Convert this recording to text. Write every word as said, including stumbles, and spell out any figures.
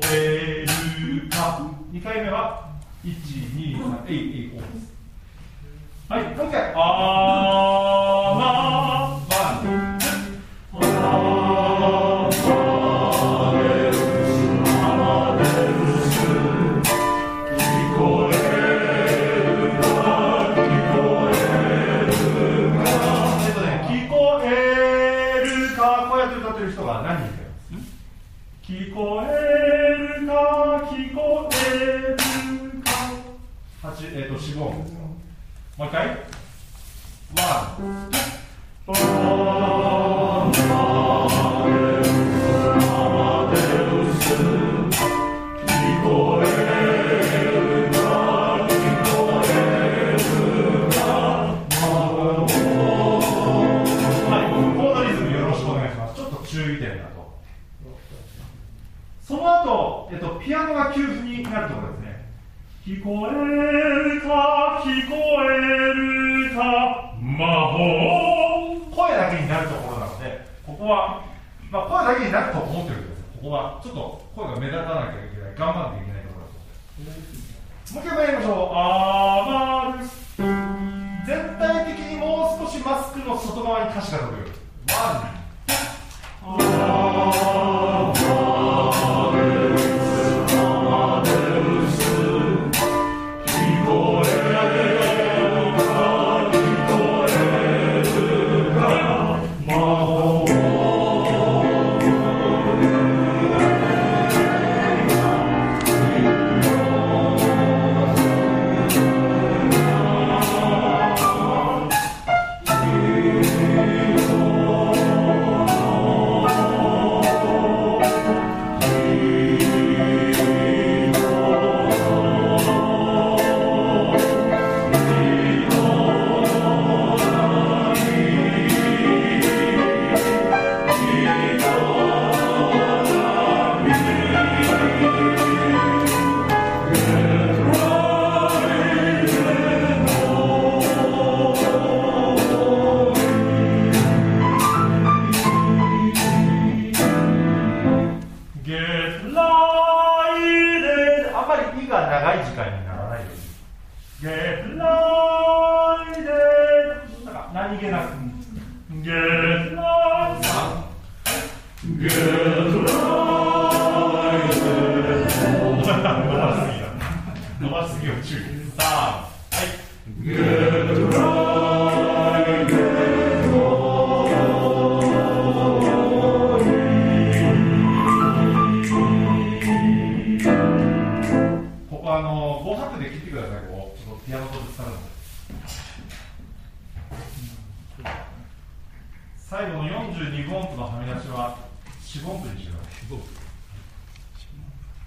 えるか。にかいめはいち、に、さん、えい、えい、おです。はい、もう一回。あまワン、ツー。人が何人いるか。聞こえるか聞こえるか。はち、えっ、ー、と四五音ですよ。もう一回。ワン。聞こえるか聞こえるか。はい、コードリズムよろしくお願いします。ちょっと注意点だと。その後、えっと、ピアノが休符になるところですね。聞こえるか聞こえるか魔法。声だけになるところなので、ここは、まあ、声だけになると思ってるんですよ。ここはちょっと声が目立たなきゃいけない、頑張らなきゃいけないところだと思って。もう一回やりましょう。あーるす。全体的にもう少しマスクの外側に歌詞が飛ぶように。ワン。何気なく。Get lighted. Get lighted. 伸ばしすぎを注意。さあ、はい。Get lighted. ここあのご拍で切ってください。こうちょっとピアノとぶつかるので。最後のよんじゅうにご音符のはみ出しはよん音符にしよう。